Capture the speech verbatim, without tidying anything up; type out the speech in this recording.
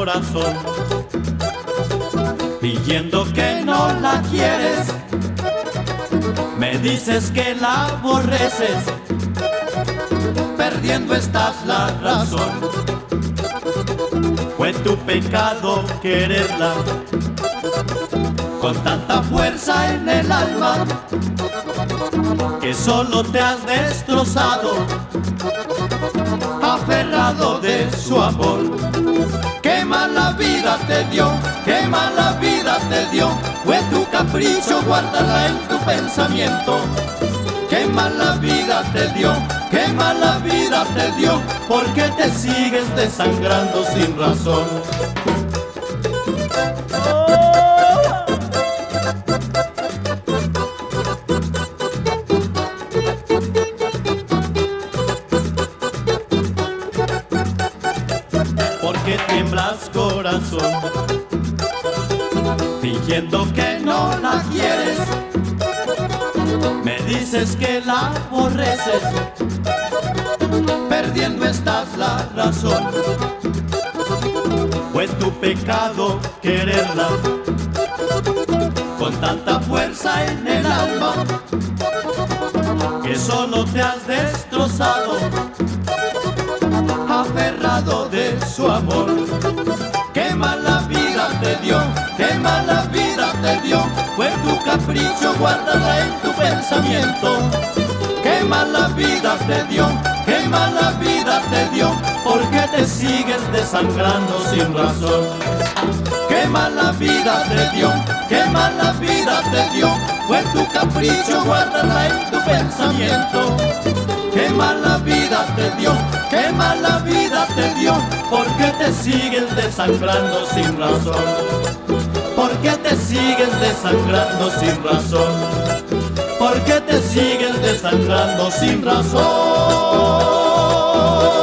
corazón, fingiendo que no la quieres. Me dices que la aborreces, perdiendo estás la razón. Fue tu pecado quererla, con tanta fuerza en el alma, que solo te has destrozado, aferrado de su amor. Qué mala vida te dio, qué mala vida te dio. Fue tu capricho guardarla en tu pensamiento. Qué mala vida te dio, qué mala vida te dio. ¿Por qué te sigues desangrando sin razón? Que tiemblas corazón, fingiendo que no la quieres. Me dices que la aborreces, perdiendo estás la razón. Fue tu pecado quererla, con tanta fuerza en el alma, que solo te has destrozado, aferrado de su amor. Qué mala vida te dio, qué mala vida te dio. Fue tu capricho guardarla en tu pensamiento. Qué mala vida te dio, qué mala vida te dio. ¿Por qué te sigues desangrando sin razón? Qué mala vida te dio, qué mala vida te dio. Fue tu capricho guardarla en tu pensamiento. Qué mala vida te dio, qué mala vida te dio. ¿Por qué te sigues desangrando sin razón? ¿Por qué te sigues desangrando sin razón? ¿Por qué te sigues desangrando sin razón?